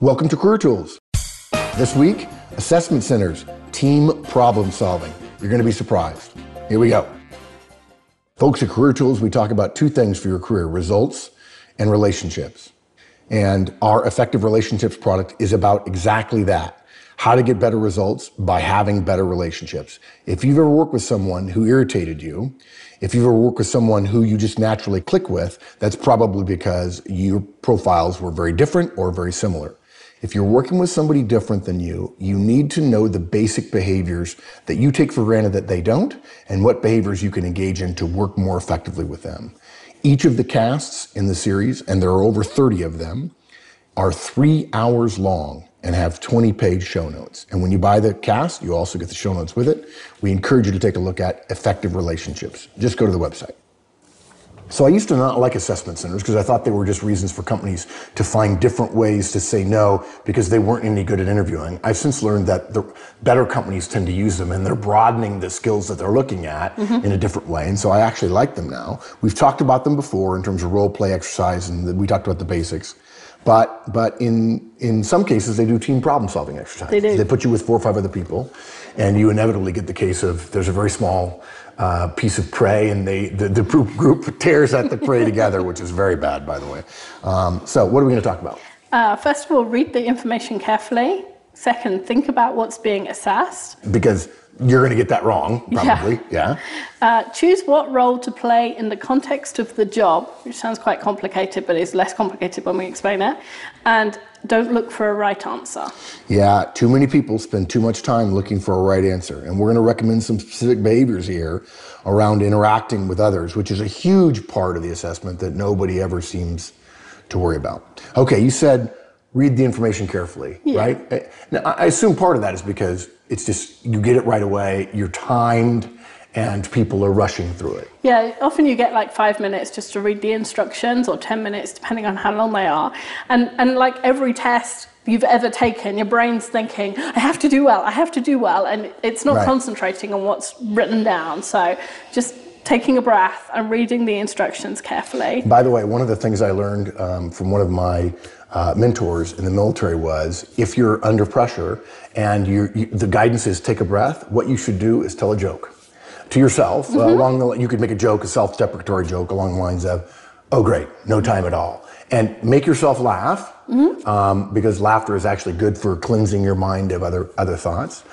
Welcome to Career Tools. This week, assessment centers, team problem solving. You're going to be surprised. Here we go. Folks, at Career Tools, we talk about two things for your career: results and relationships. And our Effective Relationships product is about exactly that. How to get better results by having better relationships. If you've ever worked with someone who irritated you, if you've ever worked with someone who you just naturally click with, that's probably because your profiles were very different or very similar. If you're working with somebody different than you, you need to know the basic behaviors that you take for granted that they don't, and what behaviors you can engage in to work more effectively with them. Each of the casts in the series, and there are over 30 of them, are 3 hours long and have 20-page show notes. And when you buy the cast, you also get the show notes with it. We encourage you to take a look at Effective Relationships. Just go to the website. So I used to not like assessment centers because I thought they were just reasons for companies to find different ways to say no because they weren't any good at interviewing. I've since learned that the better companies tend to use them, and they're broadening the skills that they're looking at in a different way. And so I actually like them now. We've talked about them before in terms of role play exercise, and we talked about the basics. But in some cases, they do team problem solving exercises. They do. They put you with 4 or 5 other people, and you inevitably get the case of there's a very small piece of prey, and the group tears at the prey together, which is very bad, by the way. So what are we going to talk about? First of all, read the information carefully. Second, think about what's being assessed. Because you're going to get that wrong, probably. Yeah. Choose what role to play in the context of the job, which sounds quite complicated, but it's less complicated when we explain it. And don't look for a right answer. Yeah, too many people spend too much time looking for a right answer. And we're going to recommend some specific behaviors here around interacting with others, which is a huge part of the assessment that nobody ever seems to worry about. Okay, you said read the information carefully, right? Now, I assume part of that is because it's just, you get it right away, you're timed, and people are rushing through it. Yeah, often you get like 5 minutes just to read the instructions, or 10 minutes, depending on how long they are. And like every test you've ever taken, your brain's thinking, I have to do well, and it's not concentrating on what's written down. So just taking a breath and reading the instructions carefully. By the way, one of the things I learned from one of my mentors in the military was, if you're under pressure and the guidance is take a breath, what you should do is tell a joke to yourself. You could make a joke, a self-deprecatory joke along the lines of, oh great, no time at all. And make yourself laugh, because laughter is actually good for cleansing your mind of other thoughts.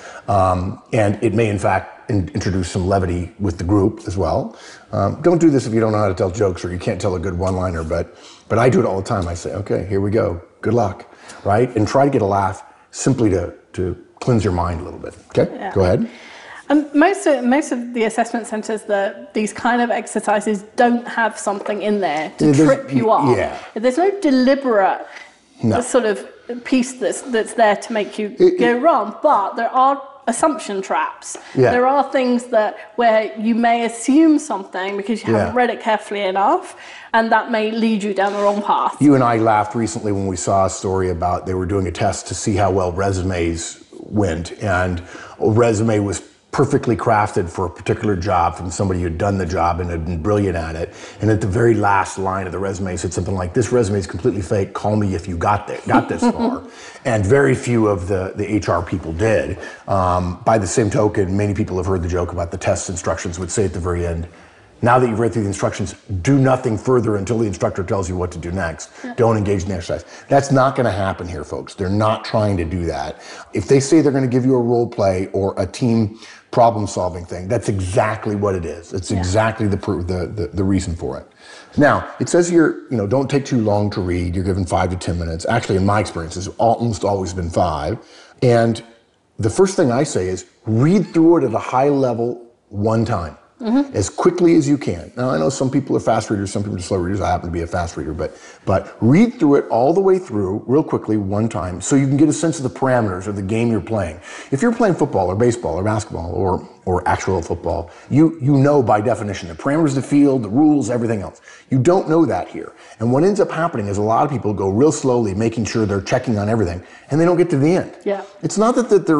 And it may in fact introduce some levity with the group as well. Don't do this if you don't know how to tell jokes or you can't tell a good one-liner, but I do it all the time. I say, okay, here we go. Good luck, right? And try to get a laugh simply to cleanse your mind a little bit. Okay, Go ahead. Most of the assessment centers, these kind of exercises don't have something in there to trip you up. Yeah. There's no deliberate sort of piece that's there to make you go wrong, but there are assumption traps. Yeah. There are things where you may assume something because you haven't read it carefully enough, and that may lead you down the wrong path. You and I laughed recently when we saw a story about they were doing a test to see how well resumes went, and a resume was perfectly crafted for a particular job from somebody who'd done the job and had been brilliant at it. And at the very last line of the resume said something like, this resume is completely fake, call me if you got this far. And very few of the HR people did. By the same token, many people have heard the joke about the test instructions would say at the very end, now that you've read through the instructions, do nothing further until the instructor tells you what to do next. Don't engage in the exercise. That's not going to happen here, folks. They're not trying to do that. If they say they're going to give you a role play or a team problem-solving thing, that's exactly what it is. It's exactly the reason for it. Now, it says here, don't take too long to read. You're given 5 to 10 minutes. Actually, in my experience, it's almost always been 5. And the first thing I say is read through it at a high level one time. As quickly as you can. Now, I know some people are fast readers, some people are slow readers. I happen to be a fast reader, but read through it all the way through real quickly one time so you can get a sense of the parameters of the game you're playing. If you're playing football or baseball or basketball or actual football, you know by definition the parameters of the field, the rules, everything else. You don't know that here. And what ends up happening is a lot of people go real slowly, making sure they're checking on everything, and they don't get to the end. Yeah. It's not that there are any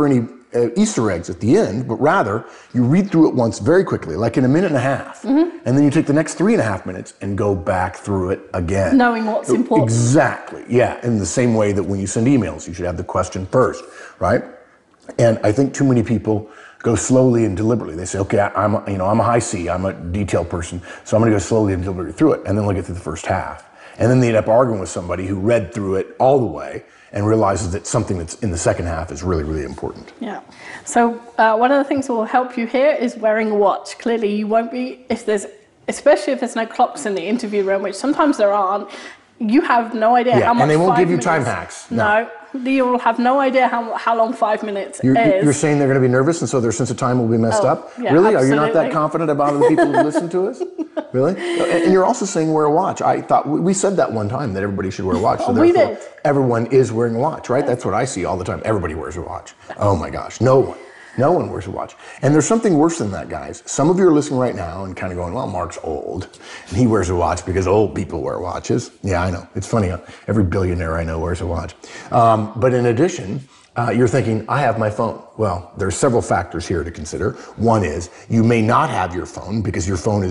Easter eggs at the end, but rather you read through it once very quickly, like in a minute and a half, and then you take the next 3.5 minutes and go back through it again. Knowing what's important. Exactly, yeah. In the same way that when you send emails, you should have the question first, right? And I think too many people go slowly and deliberately. They say, okay, I'm a high C, I'm a detail person, so I'm gonna go slowly and deliberately through it, and then they'll get through the first half. And then they end up arguing with somebody who read through it all the way and realizes that something that's in the second half is really, really important. Yeah. So one of the things that will help you here is wearing a watch. Clearly you won't be, especially if there's no clocks in the interview room, which sometimes there aren't, you have no idea how much. And they won't give you 5 time minutes, hacks. No. You will have no idea how long 5 minutes is. You're saying they're going to be nervous and so their sense of time will be messed up? Yeah, really? absolutely. Are you not that confident about the people who listen to us? Really? And you're also saying wear a watch. I thought we said that one time that everybody should wear a watch. So we did. Everyone is wearing a watch, right? That's what I see all the time. Everybody wears a watch. Oh my gosh, no one. No one wears a watch. And there's something worse than that, guys. Some of you are listening right now and kind of going, well, Mark's old, and he wears a watch because old people wear watches. Yeah, I know. It's funny. Every billionaire I know wears a watch. But in addition, you're thinking, I have my phone. Well, there's several factors here to consider. One is you may not have your phone because your phone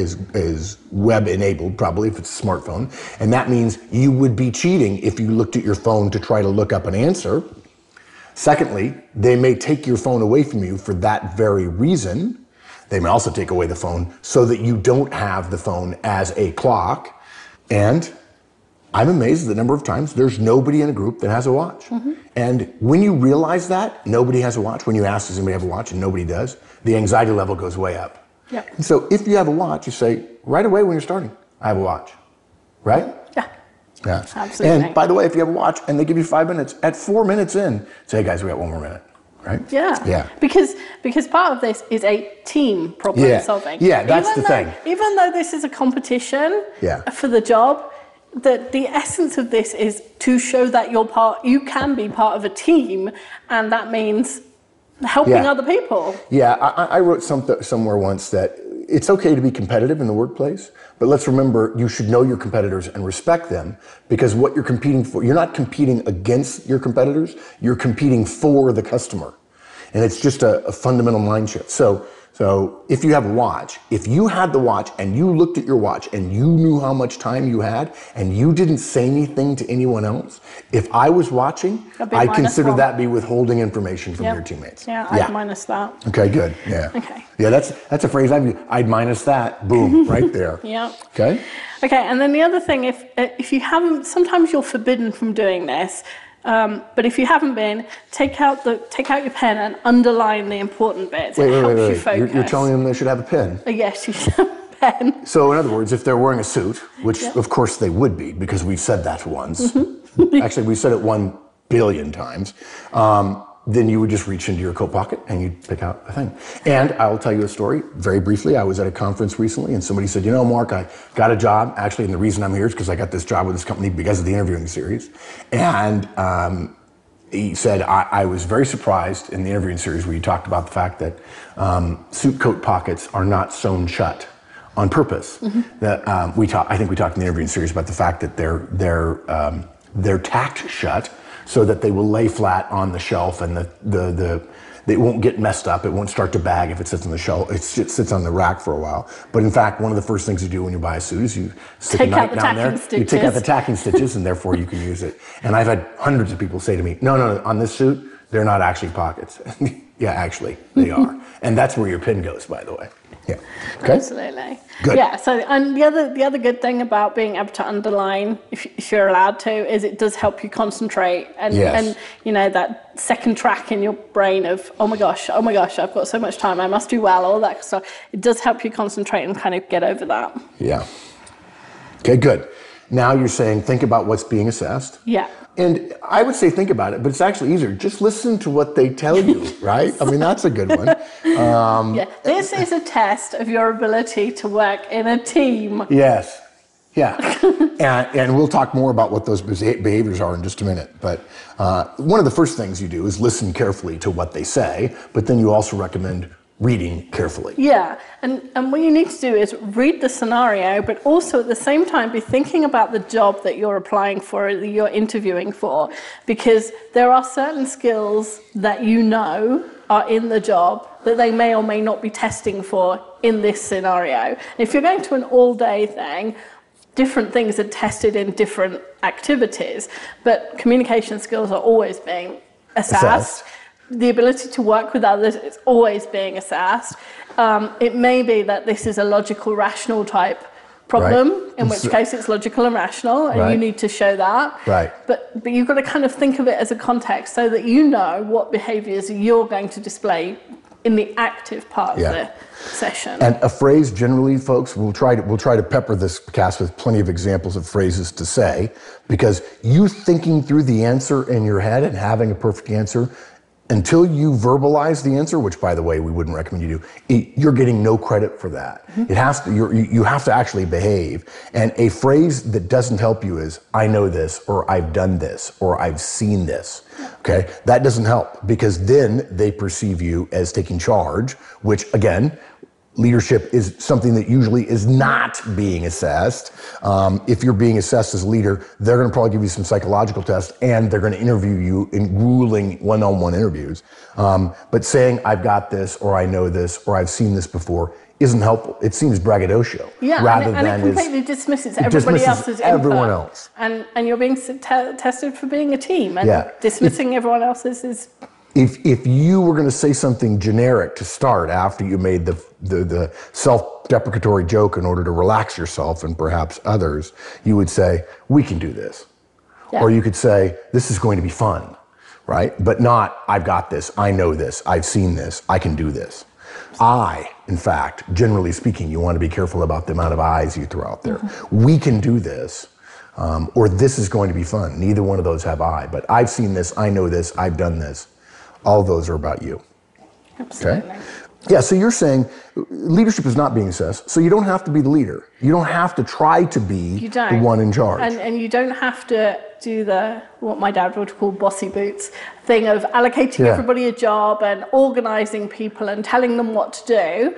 is web enabled, probably if it's a smartphone. And that means you would be cheating if you looked at your phone to try to look up an answer. Secondly, they may take your phone away from you for that very reason. They may also take away the phone so that you don't have the phone as a clock. And I'm amazed at the number of times there's nobody in a group that has a watch. And when you realize that nobody has a watch, when you ask, does anybody have a watch, and nobody does, the anxiety level goes way up. Yep. And so if you have a watch, you say right away when you're starting, I have a watch, right? Yeah. Absolutely. And by the way, if you have a watch and they give you 5 minutes, at 4 minutes in, say, hey guys, we got 1 more minute, right? Yeah. Because part of this is a team problem solving. Yeah, that's the thing. Even though this is a competition for the job, the essence of this is to show that you can be part of a team, and that means helping other people. Yeah, I wrote somewhere once that it's okay to be competitive in the workplace, but let's remember you should know your competitors and respect them, because what you're competing for, you're not competing against your competitors, you're competing for the customer. And it's just a fundamental mind shift. So if you have a watch, if you had the watch and you looked at your watch and you knew how much time you had and you didn't say anything to anyone else, if I was watching, I'd consider that be withholding information from your teammates. Yeah, I'd minus that. Okay, good. Yeah. Okay. Yeah, that's a phrase I've used. I'd minus that. Boom, right there. Yeah. Okay. Okay, and then the other thing, if you haven't, sometimes you're forbidden from doing this. But if you haven't been, take out your pen and underline the important bits. Wait. You focus. You're telling them they should have a pen? Yes, you should have a pen. So in other words, if they're wearing a suit, which of course they would be because we've said that once. Actually, we said it 1 billion times. Then you would just reach into your coat pocket and you'd pick out a thing. And I'll tell you a story very briefly. I was at a conference recently and somebody said, Mark, I got a job. Actually, and the reason I'm here is because I got this job with this company because of the interviewing series. And he said, I was very surprised in the interviewing series where you talked about the fact that suit coat pockets are not sewn shut on purpose. That I think we talked in the interviewing series about the fact that they're tacked shut so that they will lay flat on the shelf and they won't get messed up. It won't start to bag if it sits on the shelf. It sits on the rack for a while. But in fact, one of the first things you do when you buy a suit is you stick a knife down there. You take out the tacking stitches, and therefore you can use it. And I've had hundreds of people say to me, no, on this suit, they're not actually pockets. Yeah, actually, they are. And that's where your pin goes, by the way. Yeah. Okay. Absolutely. Good. Yeah. So, and the other good thing about being able to underline, if you're allowed to, is it does help you concentrate and that second track in your brain of oh my gosh, I've got so much time, I must do well, all that stuff. It does help you concentrate and kind of get over that. Yeah. Okay. Good. Now you're saying think about what's being assessed. Yeah. And I would say think about it, but it's actually easier. Just listen to what they tell you, right? I mean, that's a good one. This is a test of your ability to work in a team. Yes. Yeah. and we'll talk more about what those behaviors are in just a minute. But one of the first things you do is listen carefully to what they say, but then you also recommend reading carefully. Yeah, and what you need to do is read the scenario, but also at the same time be thinking about the job that you're applying for, that you're interviewing for, because there are certain skills that you know are in the job that they may or may not be testing for in this scenario. If you're going to an all-day thing, different things are tested in different activities, but communication skills are always being assessed. The ability to work with others is always being assessed. It may be that this is a logical, rational type problem, in which case it's logical and rational, and you need to show that. But you've got to kind of think of it as a context so that you know what behaviours you're going to display in the active part of the session. And a phrase, generally, folks, we'll try to pepper this cast with plenty of examples of phrases to say, because you thinking through the answer in your head and having a perfect answer, until you verbalize the answer, which, by the way, we wouldn't recommend you do, you're getting no credit for that. It has to. You have to actually behave. And a phrase that doesn't help you is "I know this," or "I've done this," or "I've seen this." Okay, that doesn't help, because then they perceive you as taking charge, which, again, leadership is something that usually is not being assessed. If you're being assessed as a leader, they're going to probably give you some psychological tests, and they're going to interview you in grueling one-on-one interviews. But saying "I've got this," or "I know this," or "I've seen this before" isn't helpful. It seems braggadocio. Rather than it completely dismisses everybody else's input. Everyone else. And you're being tested for being a team, and dismissing everyone else's is... If you were going to say something generic to start after you made the self-deprecatory joke in order to relax yourself and perhaps others, you would say, "We can do this." Or you could say, "This is going to be fun," right? But not, "I've got this, I know this, I've seen this, I can do this." In fact, generally speaking, you want to be careful about the amount of I's you throw out there. "We can do this," or "This is going to be fun." Neither one of those have I, but "I've seen this, I know this, I've done this." All those are about you. Absolutely. Okay? Yeah, so you're saying leadership is not being assessed, so you don't have to be the leader. You don't have to try to be the one in charge. And you don't have to do what my dad would call bossy boots thing of allocating everybody a job and organising people and telling them what to do.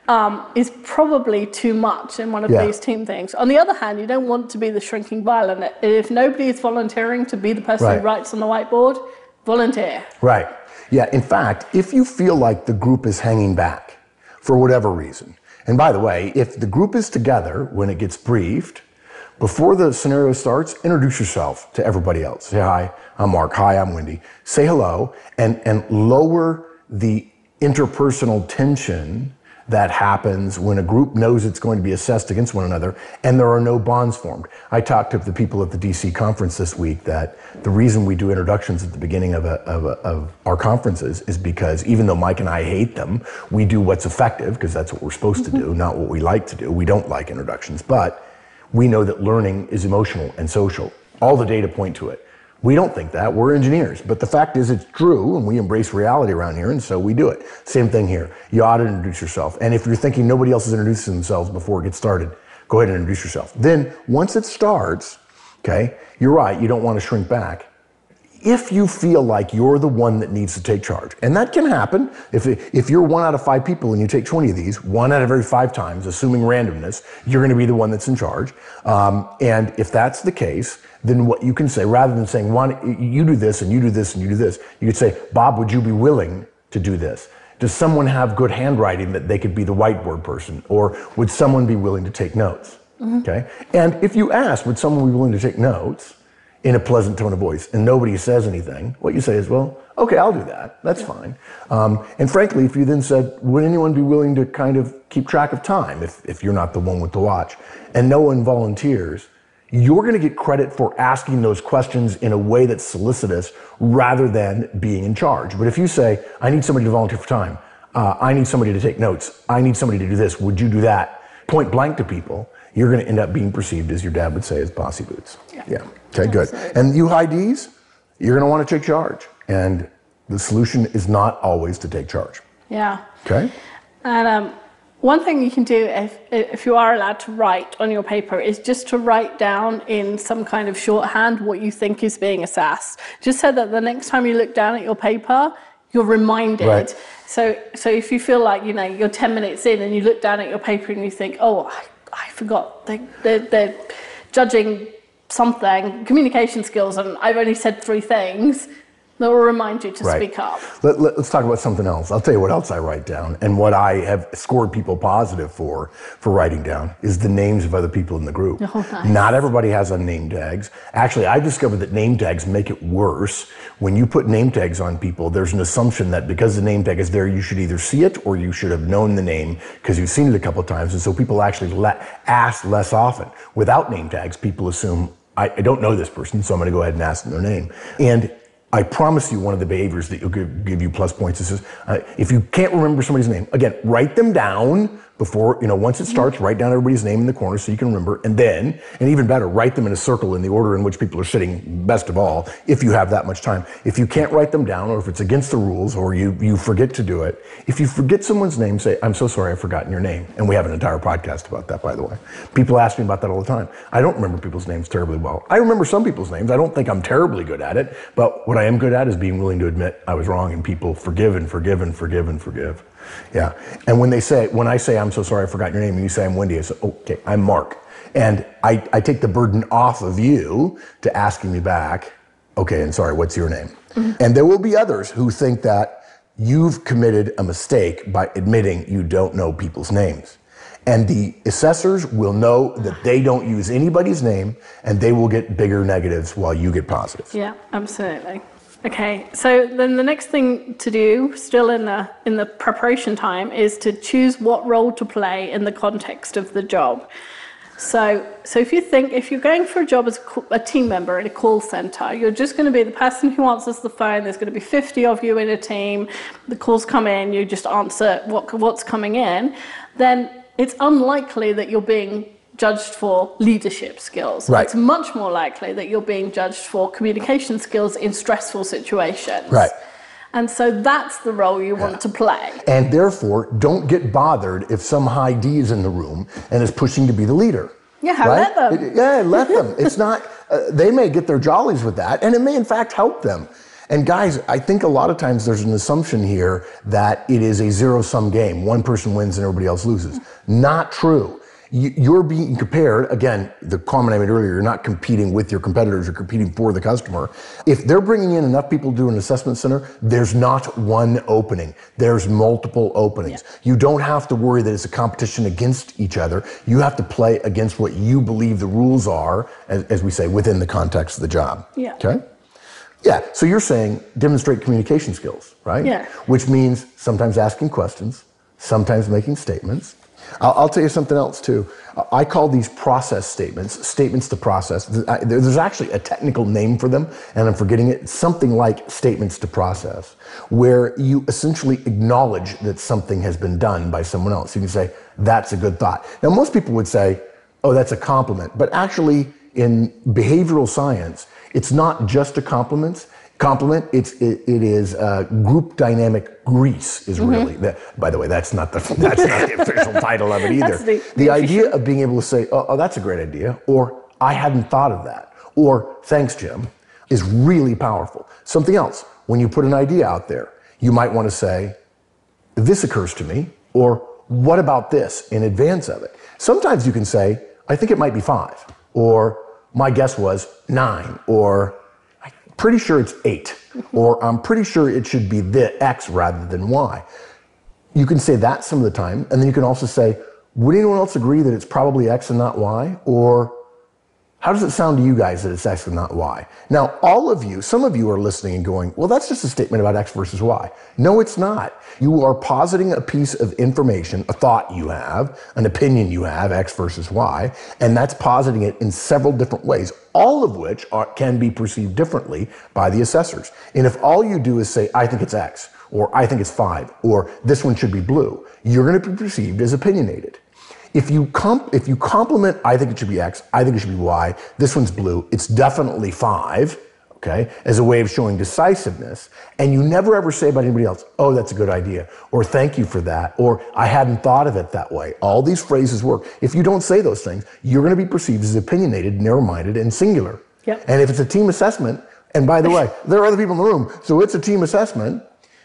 Is probably too much in one of these team things. On the other hand, you don't want to be the shrinking violet. If nobody is volunteering to be the person who writes on the whiteboard, volunteer. Right. Yeah, in fact, if you feel like the group is hanging back for whatever reason, and by the way, if the group is together when it gets briefed, before the scenario starts, introduce yourself to everybody else. Say, "Hi, I'm Mark. Hi, I'm Wendy." Say hello, and lower the interpersonal tension that happens when a group knows it's going to be assessed against one another and there are no bonds formed. I talked to the people at the DC conference this week that the reason we do introductions at the beginning of our conferences is because even though Mike and I hate them, we do what's effective, because that's what we're supposed to do, not what we like to do. We don't like introductions, but we know that learning is emotional and social. All the data point to it. We don't think that, we're engineers, but the fact is it's true, and we embrace reality around here, and so we do it. Same thing here. You ought to introduce yourself. And if you're thinking nobody else is introducing themselves before it gets started, go ahead and introduce yourself. Then, once it starts, okay, you're right, you don't want to shrink back. If you feel like you're the one that needs to take charge, and that can happen, if you're 1 out of 5 people and you take 20 of these, 1 out of every 5 times, assuming randomness, you're going to be the one that's in charge. And if that's the case, then what you can say, rather than saying, you do this and you do this and you do this, you could say, "Bob, would you be willing to do this? Does someone have good handwriting that they could be the whiteboard person? Or would someone be willing to take notes?" Okay? And if you ask, would someone be willing to take notes, in a pleasant tone of voice, and nobody says anything, what you say is, "Well, okay, I'll do that. That's fine." And frankly, if you then said, "Would anyone be willing to kind of keep track of time if you're not the one with the watch?" and no one volunteers, you're going to get credit for asking those questions in a way that's solicitous rather than being in charge. But if you say, "I need somebody to volunteer for time. I need somebody to take notes. I need somebody to do this. Would you do that?" point blank to people, you're going to end up being perceived, as your dad would say, as bossy boots. Yeah. Okay, good. And you high Ds, you're going to want to take charge. And the solution is not always to take charge. Yeah. Okay. And one thing you can do if you are allowed to write on your paper is just to write down in some kind of shorthand what you think is being assessed. Just so that the next time you look down at your paper, you're reminded. Right. So if you feel like, you're 10 minutes in and you look down at your paper and you think, oh, I forgot, they're judging something, communication skills, and I've only said 3 things, that will remind you to speak up. Let's talk about something else. I'll tell you what else I write down, and what I have scored people positive for writing down is the names of other people in the group. Oh, nice. Not everybody has on name tags. Actually, I discovered that name tags make it worse. When you put name tags on people, there's an assumption that because the name tag is there, you should either see it or you should have known the name because you've seen it a couple of times, and so people actually ask less often. Without name tags, people assume, I don't know this person, so I'm going to go ahead and ask them their name. And I promise you one of the behaviors that will give you plus points is if you can't remember somebody's name, again, write them down before, once it starts, write down everybody's name in the corner so you can remember. And then, and even better, write them in a circle in the order in which people are sitting, best of all, if you have that much time. If you can't write them down, or if it's against the rules, or you forget to do it, if you forget someone's name, say, I'm so sorry, I've forgotten your name. And we have an entire podcast about that, by the way. People ask me about that all the time. I don't remember people's names terribly well. I remember some people's names. I don't think I'm terribly good at it, but what I am good at is being willing to admit I was wrong, and people forgive and forgive and forgive and forgive. Yeah. And when I say, I'm so sorry I forgot your name, and you say, I'm Wendy, I say, okay, I'm Mark. And I take the burden off of you to asking me back, okay, and sorry, what's your name? Mm-hmm. And there will be others who think that you've committed a mistake by admitting you don't know people's names. And the assessors will know that they don't use anybody's name, and they will get bigger negatives while you get positives. Yeah, absolutely. Okay, so then the next thing to do, still in the preparation time, is to choose what role to play in the context of the job. So if you're going for a job as a team member in a call center, you're just going to be the person who answers the phone. There's going to be 50 of you in a team. The calls come in, you just answer what's coming in. Then it's unlikely that you're being judged for leadership skills. Right. It's much more likely that you're being judged for communication skills in stressful situations. Right. And so that's the role you want to play. And therefore, don't get bothered if some high D is in the room and is pushing to be the leader. Yeah, right? let them. Let them. It's not, they may get their jollies with that, and it may in fact help them. And guys, I think a lot of times there's an assumption here that it is a zero-sum game. One person wins and everybody else loses. Not true. You're being compared, again, the comment I made earlier, you're not competing with your competitors, you're competing for the customer. If they're bringing in enough people to do an assessment center, there's not one opening. There's multiple openings. Yeah. You don't have to worry that it's a competition against each other. You have to play against what you believe the rules are, as we say, within the context of the job. Yeah. Okay? Yeah, so you're saying demonstrate communication skills, right? Yeah. Which means sometimes asking questions, sometimes making statements. I'll tell you something else too. I call these process statements to process. There's actually a technical name for them, and I'm forgetting it. Something like statements to process, where you essentially acknowledge that something has been done by someone else. You can say, that's a good thought. Now, most people would say, oh, that's a compliment. But actually, in behavioral science, it's not just a compliment. It is group dynamic grease is really that. By the way, that's not the official title of it either. The idea of being able to say, oh, that's a great idea, or I hadn't thought of that, or thanks, Jim, is really powerful. Something else, when you put an idea out there, you might want to say, this occurs to me, or what about this in advance of it? Sometimes you can say, I think it might be 5, or my guess was 9, or pretty sure it's 8, or I'm pretty sure it should be the X rather than Y. You can say that some of the time, and then you can also say, would anyone else agree that it's probably X and not Y? Or how does it sound to you guys that it's X and not Y? Now, some of you are listening and going, well, that's just a statement about X versus Y. No, it's not. You are positing a piece of information, a thought you have, an opinion you have, X versus Y, and that's positing it in several different ways, all of which can be perceived differently by the assessors. And if all you do is say, I think it's X, or I think it's 5, or this one should be blue, you're going to be perceived as opinionated. If you compliment, I think it should be X, I think it should be Y, this one's blue, it's definitely 5, okay, as a way of showing decisiveness, and you never ever say about anybody else, oh, that's a good idea, or thank you for that, or I hadn't thought of it that way. All these phrases work. If you don't say those things, you're going to be perceived as opinionated, narrow-minded, and singular. Yep. And if it's a team assessment, and by the way, there are other people in the room, so it's a team assessment,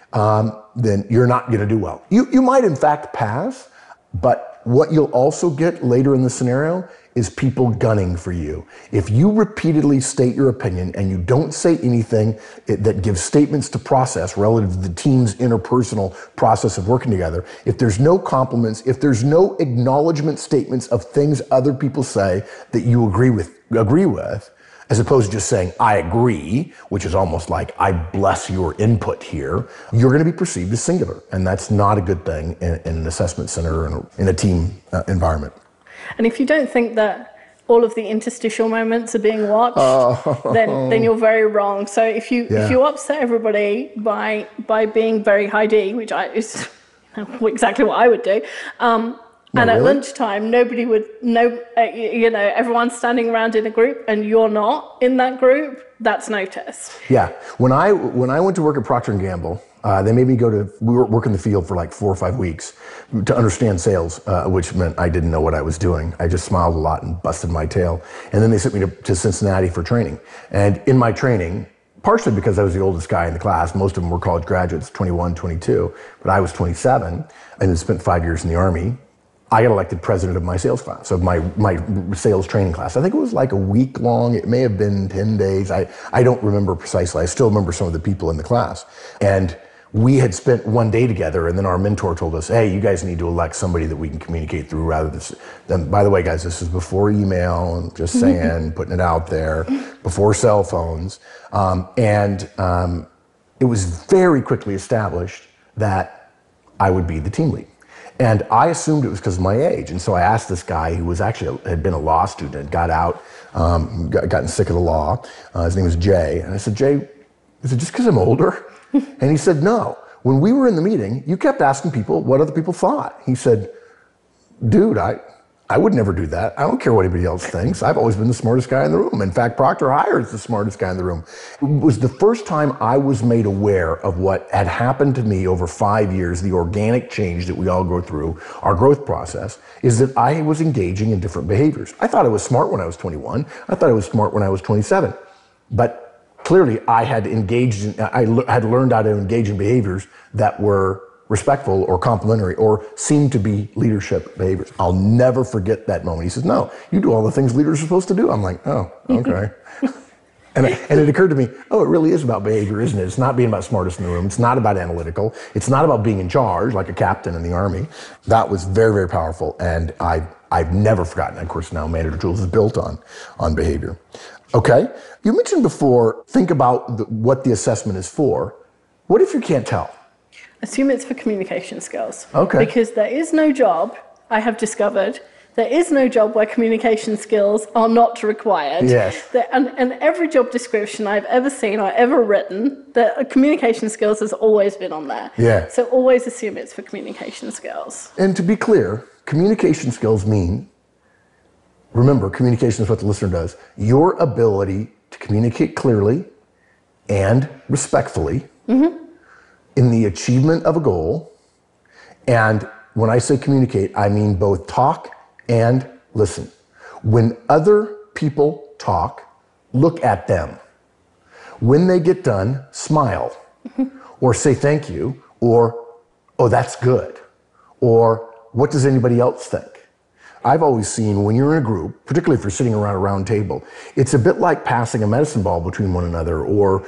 then you're not going to do well. You might in fact pass, but what you'll also get later in the scenario is people gunning for you. If you repeatedly state your opinion and you don't say anything that gives statements to process relative to the team's interpersonal process of working together, if there's no compliments, if there's no acknowledgement statements of things other people say that you agree with, as opposed to just saying, I agree, which is almost like, I bless your input here, you're going to be perceived as singular. And that's not a good thing in an assessment center or in a team environment. And if you don't think that all of the interstitial moments are being watched, then you're very wrong. So if you upset everybody by being very high D, which is exactly what I would do, and at lunchtime, nobody would know, everyone's standing around in a group and you're not in that group, that's noticed. Yeah. When I went to work at Procter & Gamble, they made me work in the field for like 4 or 5 weeks to understand sales, which meant I didn't know what I was doing. I just smiled a lot and busted my tail. And then they sent me to Cincinnati for training. And in my training, partially because I was the oldest guy in the class, most of them were college graduates, 21, 22, but I was 27 and had spent 5 years in the Army. I got elected president of my sales class, of my sales training class. I think it was like a week long. It may have been 10 days. I don't remember precisely. I still remember some of the people in the class. And we had spent one day together, and then our mentor told us, hey, you guys need to elect somebody that we can communicate through rather than, by the way, guys, this is before email, and just saying, putting it out there, before cell phones. It was very quickly established that I would be the team lead. And I assumed it was because of my age. And so I asked this guy who was actually had been a law student, got out, gotten sick of the law. His name was Jay. And I said, Jay, is it just because I'm older? And he said, no. When we were in the meeting, you kept asking people what other people thought. He said, dude, I would never do that. I don't care what anybody else thinks. I've always been the smartest guy in the room. In fact, Procter hires the smartest guy in the room. It was the first time I was made aware of what had happened to me over 5 years, the organic change that we all go through, our growth process, is that I was engaging in different behaviors. I thought I was smart when I was 21. I thought I was smart when I was 27. But clearly I had had learned how to engage in behaviors that were respectful or complimentary or seemed to be leadership behaviors. I'll never forget that moment. He says, no, you do all the things leaders are supposed to do. I'm like, oh, okay. And it occurred to me, oh, it really is about behavior, isn't it? It's not being about smartest in the room. It's not about analytical. It's not about being in charge like a captain in the Army. That was very, very powerful. And I've never forgotten. Of course, now Manager Tools is built on behavior. Okay. You mentioned before, think about what the assessment is for. What if you can't tell? Assume it's for communication skills. Okay. Because there is no job, I have discovered, there is no job where communication skills are not required. Yes. And every job description I've ever seen or ever written, the communication skills has always been on there. Yeah. So always assume it's for communication skills. And to be clear, communication skills mean, remember, communication is what the listener does, your ability to communicate clearly and respectfully in the achievement of a goal. And when I say communicate, I mean both talk and listen. When other people talk, look at them. When they get done, smile or say thank you or, oh, that's good. Or what does anybody else think? I've always seen when you're in a group, particularly if you're sitting around a round table, it's a bit like passing a medicine ball between one another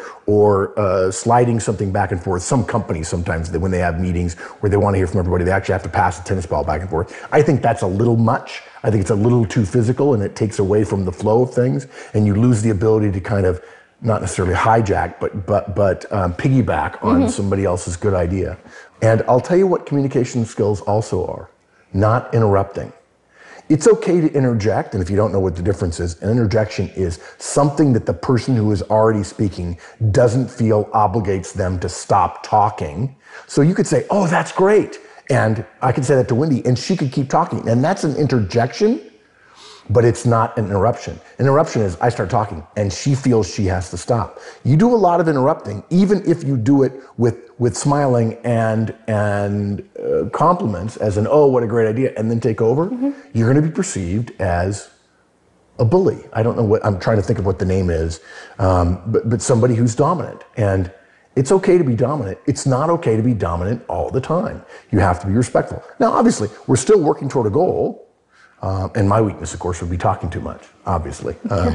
or sliding something back and forth. Some companies sometimes, when they have meetings where they want to hear from everybody, they actually have to pass a tennis ball back and forth. I think that's a little much. I think it's a little too physical and it takes away from the flow of things and you lose the ability to kind of, not necessarily hijack, but piggyback on somebody else's good idea. And I'll tell you what communication skills also are. Not interrupting. It's okay to interject, and if you don't know what the difference is, an interjection is something that the person who is already speaking doesn't feel obligates them to stop talking. So you could say, oh, that's great. And I could say that to Wendy, and she could keep talking. And that's an interjection, but it's not an interruption. Interruption is I start talking, and she feels she has to stop. You do a lot of interrupting, even if you do it with smiling and compliments as an, oh, what a great idea, and then take over, you're going to be perceived as a bully. I don't know what, I'm trying to think of what the name is, but somebody who's dominant. And It's okay to be dominant. It's not okay to be dominant all the time. You have to be respectful. Now, obviously, we're still working toward a goal. And my weakness, of course, would be talking too much, obviously.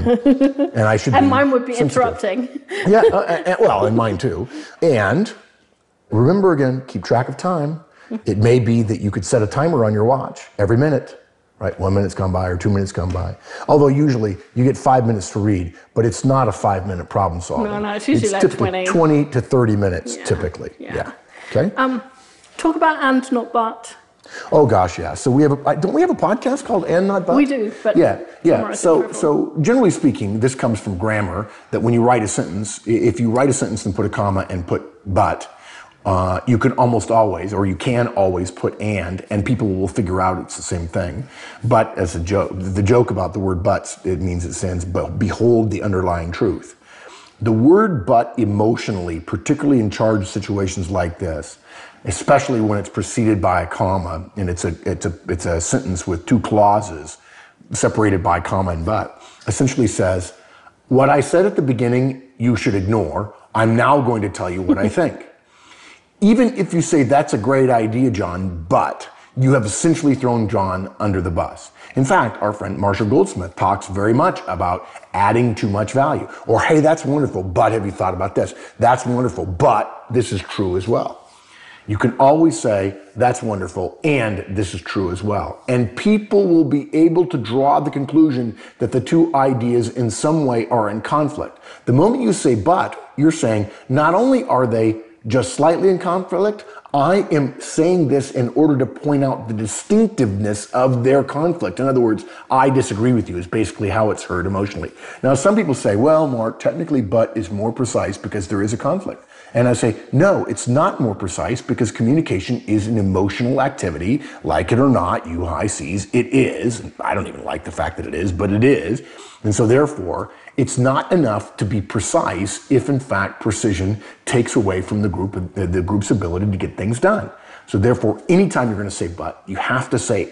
And I should and be mine would be sensitive. interrupting. Yeah, and mine too. And remember again, keep track of time. It may be that you could set a timer on your watch every minute, right? 1 minute's gone by or 2 minutes gone by. Although usually you get 5 minutes to read, but it's not a 5-minute problem solving. No, it's usually like typically 20 to 30 minutes, typically. Yeah. Okay? Talk about and, not but. Oh gosh, yeah. So we have don't we have a podcast called And Not But? We do, but yeah. So generally speaking, this comes from grammar. That when you write a sentence, if you write a sentence and put a comma and put but, you can almost always, or you can always put and people will figure out it's the same thing. But as a joke, the joke about the word but, it means it stands behold the underlying truth. The word but emotionally, particularly in charged situations like this, especially when it's preceded by a comma and it's a sentence with two clauses separated by comma and but, essentially says, what I said at the beginning, you should ignore. I'm now going to tell you what I think. Even if you say that's a great idea, John, but you have essentially thrown John under the bus. In fact, our friend Marshall Goldsmith talks very much about adding too much value. Or, hey, that's wonderful, but have you thought about this? That's wonderful, but this is true as well. You can always say, that's wonderful, and this is true as well. And people will be able to draw the conclusion that the two ideas in some way are in conflict. The moment you say but, you're saying, not only are they just slightly in conflict, I am saying this in order to point out the distinctiveness of their conflict. In other words, I disagree with you is basically how it's heard emotionally. Now, some people say, well, Mark, technically but is more precise because there is a conflict. And I say, no, it's not more precise because communication is an emotional activity. Like it or not, you high C's, it is. I don't even like the fact that it is, but it is. And so therefore, it's not enough to be precise if in fact precision takes away from the group's ability to get things done. So therefore, anytime you're going to say but, you have to say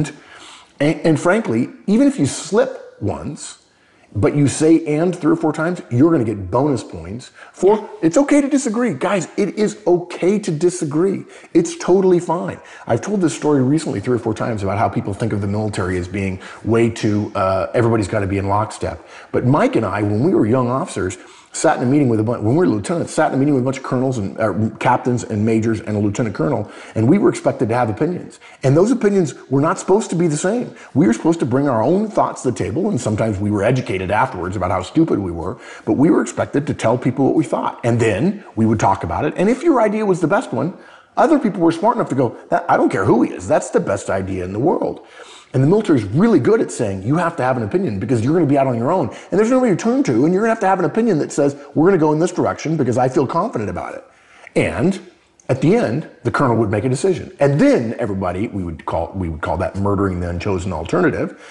and frankly, even if you slip once, but you say and 3 or 4 times, you're going to get bonus points for it's okay to disagree. Guys, it is okay to disagree. It's totally fine. I've told this story recently 3 or 4 times about how people think of the military as being way too, everybody's got to be in lockstep. But Mike and I, when we were young officers, sat in a meeting with when we were lieutenants, sat in a meeting with a bunch of colonels and captains and majors and a lieutenant colonel, and we were expected to have opinions. And those opinions were not supposed to be the same. We were supposed to bring our own thoughts to the table, and sometimes we were educated afterwards about how stupid we were, but we were expected to tell people what we thought. And then we would talk about it, and if your idea was the best one, other people were smart enough to go, I don't care who he is, that's the best idea in the world. And the military is really good at saying you have to have an opinion because you're going to be out on your own. And there's nobody to turn to, and you're going to have an opinion that says, we're going to go in this direction because I feel confident about it. And at the end, the colonel would make a decision. And then everybody, we would call that murdering the unchosen alternative.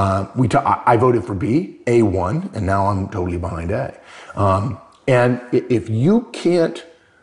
I voted for B, A won, and now I'm totally behind A. And if you can't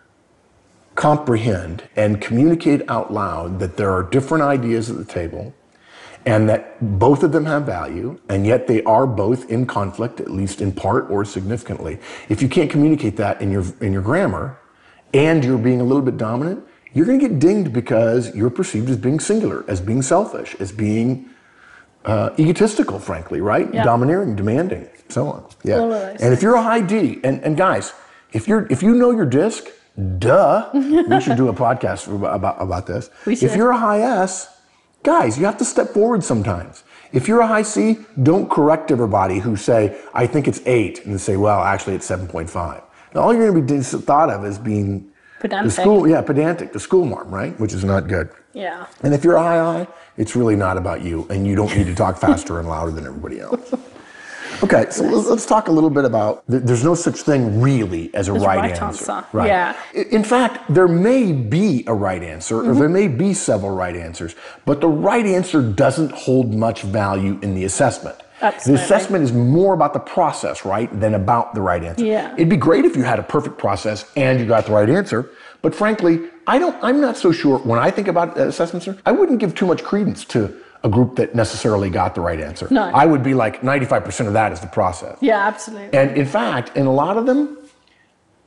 comprehend and communicate out loud that there are different ideas at the table, and that both of them have value, and yet they are both in conflict, at least in part or significantly. If you can't communicate that in your grammar, and you're being a little bit dominant, you're going to get dinged because you're perceived as being singular, as being selfish, as being egotistical, frankly, right? Yeah. Domineering, demanding, so on. Yeah. All of those. And if you're a high D, and guys, if you know your disc, duh, we should do a podcast about this. We should. If you're a high S, guys, you have to step forward sometimes. If you're a high C, don't correct everybody who say, I think it's 8, and say, well, actually it's 7.5. Now, all you're going to be thought of as being Pedantic. Pedantic, the school marm, right? Which is not good. Yeah. And if you're a high I, it's really not about you, and you don't need to talk faster and louder than everybody else. Okay, so let's talk a little bit about, there's no such thing really as a right answer. Right. Yeah. In fact, there may be a right answer, or there may be several right answers, but the right answer doesn't hold much value in the assessment. Absolutely. The assessment is more about the process, right, than about the right answer. Yeah. It'd be great if you had a perfect process and you got the right answer, but frankly, I'm not so sure, when I think about assessments, I wouldn't give too much credence to a group that necessarily got the right answer. No. I would be like 95% of that is the process. Yeah, absolutely. And in fact, in a lot of them,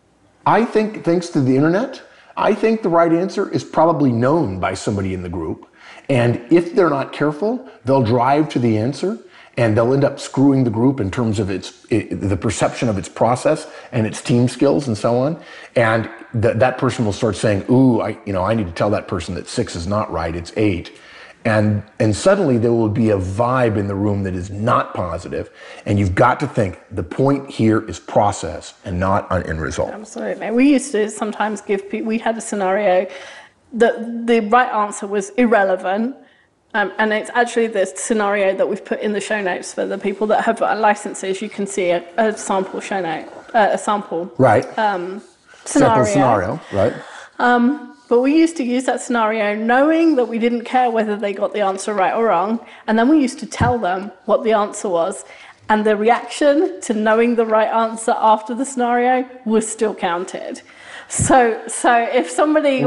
I think, thanks to the internet, I think the right answer is probably known by somebody in the group. And if they're not careful, they'll drive to the answer and they'll end up screwing the group in terms of the perception of its process and its team skills and so on. And that person will start saying, ooh, I need to tell that person that 6 is not right, it's 8. And suddenly there will be a vibe in the room that is not positive. And you've got to think the point here is process and not an end result. Absolutely. We used to sometimes give people, we had a scenario that the right answer was irrelevant. And it's actually the scenario that we've put in the show notes for the people that have licenses. You can see a sample show note, a sample right. Scenario. Sample scenario, right. But we used to use that scenario knowing that we didn't care whether they got the answer right or wrong. And then we used to tell them what the answer was. And the reaction to knowing the right answer after the scenario was still counted. So if somebody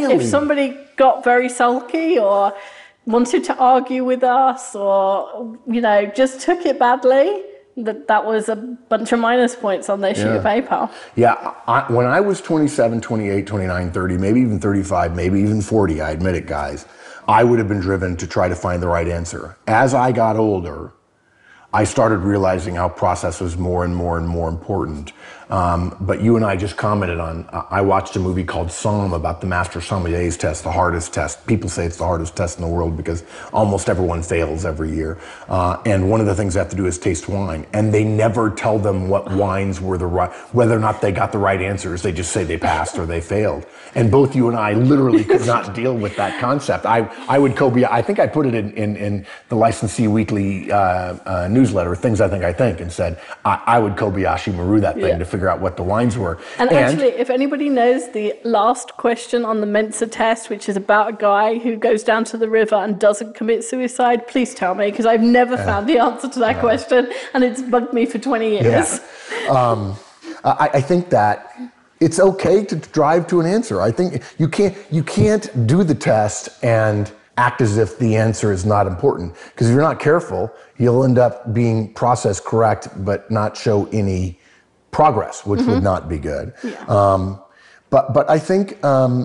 got very sulky or wanted to argue with us or, just took it badly, that was a bunch of minus points on their sheet of paper. Yeah, when I was 27, 28, 29, 30, maybe even 35, maybe even 40, I admit it, guys, I would have been driven to try to find the right answer. As I got older, I started realizing how process was more and more and more important. But you and I just commented on, I watched a movie called Somm about the Master Sommelier's test, the hardest test. People say it's the hardest test in the world because almost everyone fails every year. And one of the things they have to do is taste wine. And they never tell them what wines were the right, whether or not they got the right answers. They just say they passed or they failed. And both you and I literally could not deal with that concept. I would Kobayashi, I think I put it in the Licensee Weekly newsletter, Things I Think, and said, I would Kobayashi Maru that thing to figure out what the wines were. And actually, if anybody knows the last question on the Mensa test, which is about a guy who goes down to the river and doesn't commit suicide, please tell me, because I've never found the answer to that question, and it's bugged me for 20 years. Yeah. I think that it's okay to drive to an answer. I think you can't do the test and act as if the answer is not important, because if you're not careful, you'll end up being process correct but not show any progress, which would not be good. Yeah. But I think,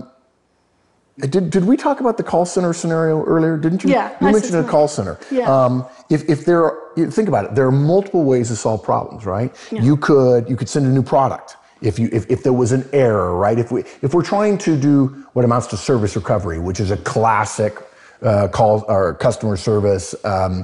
did we talk about the call center scenario earlier? Didn't you? Yeah. You mentioned a call center. Yeah. If there are, think about it, there are multiple ways to solve problems, right? Yeah. You could send a new product. If there was an error, right? If we're trying to do what amounts to service recovery, which is a classic call or customer service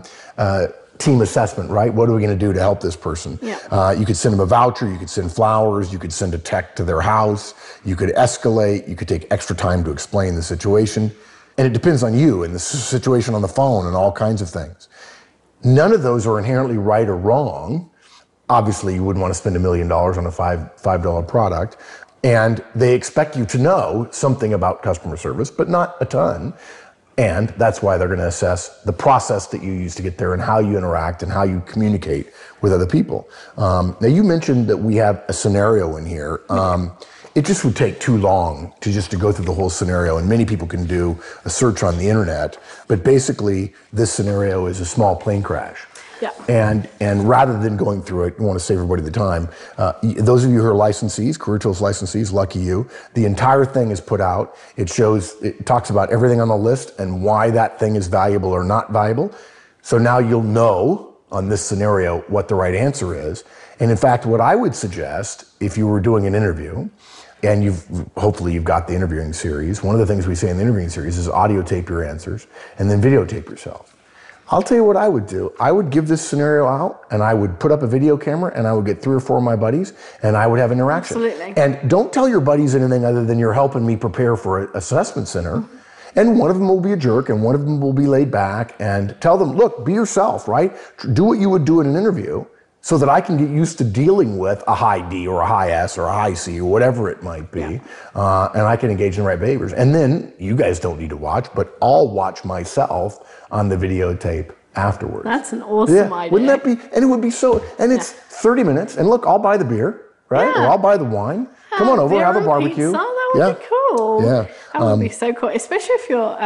team assessment, right? What are we going to do to help this person? Yeah. You could send them a voucher, you could send flowers, you could send a tech to their house, you could escalate, you could take extra time to explain the situation. And it depends on you and the situation on the phone and all kinds of things. None of those are inherently right or wrong. Obviously, you wouldn't want to spend $1 million on a $5 product. And they expect you to know something about customer service, but not a ton. And that's why they're going to assess the process that you use to get there and how you interact and how you communicate with other people. Now, you mentioned that we have a scenario in here. It just would take too long to go through the whole scenario, and many people can do a search on the internet. But basically, this scenario is a small plane crash. Yeah. And rather than going through it, you want to save everybody the time. Those of you who are licensees, Career Tools licensees, lucky you. The entire thing is put out. It talks about everything on the list and why that thing is valuable or not valuable. So now you'll know on this scenario what the right answer is. And in fact, what I would suggest, if you were doing an interview, and hopefully you've got the interviewing series, one of the things we say in the interviewing series is audio tape your answers and then videotape yourself. I'll tell you what I would do. I would give this scenario out and I would put up a video camera and I would get 3 or 4 of my buddies and I would have interaction. Absolutely. And don't tell your buddies anything other than you're helping me prepare for an assessment center. And one of them will be a jerk and one of them will be laid back, and tell them, look, be yourself, right? Do what you would do in an interview so that I can get used to dealing with a high D or a high S or a high C or whatever it might be. Yeah. And I can engage in the right behaviors. And then you guys don't need to watch, but I'll watch myself on the videotape afterwards. That's an awesome idea. Wouldn't that be? And it would be so, and it's 30 minutes. And look, I'll buy the beer, right? Yeah. Or I'll buy the wine. Come on over, have a barbecue. Pizza. That would be cool. Yeah. That would be so cool, especially if you're,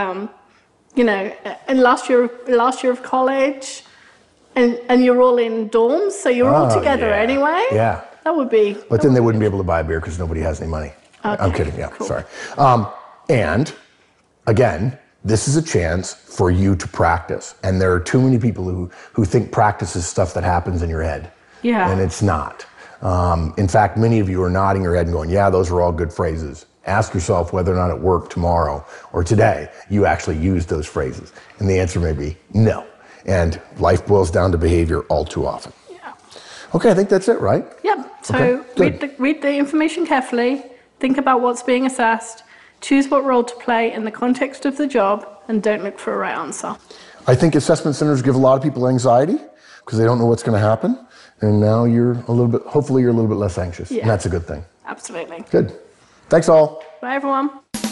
in last year of college, and you're all in dorms, so you're all together anyway. Yeah. That would be. But then they wouldn't be able to buy a beer because nobody has any money. Okay, I'm kidding, yeah, cool. sorry. And again, this is a chance for you to practice. And there are too many people who think practice is stuff that happens in your head. Yeah. And it's not. In fact, many of you are nodding your head and going, yeah, those are all good phrases. Ask yourself whether or not at work tomorrow or today you actually use those phrases. And the answer may be no. And life boils down to behavior all too often. Yeah. Okay, I think that's it, right? Yeah. So Okay, read the information carefully, think about what's being assessed, choose what role to play in the context of the job, and don't look for a right answer. I think assessment centers give a lot of people anxiety because they don't know what's going to happen. And now hopefully you're a little bit less anxious. Yeah. And that's a good thing. Absolutely. Good. Thanks all. Bye, everyone.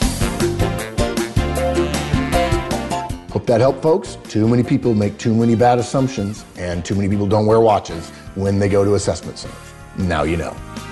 Hope that helped, folks. Too many people make too many bad assumptions, and too many people don't wear watches when they go to assessment centers. Now you know.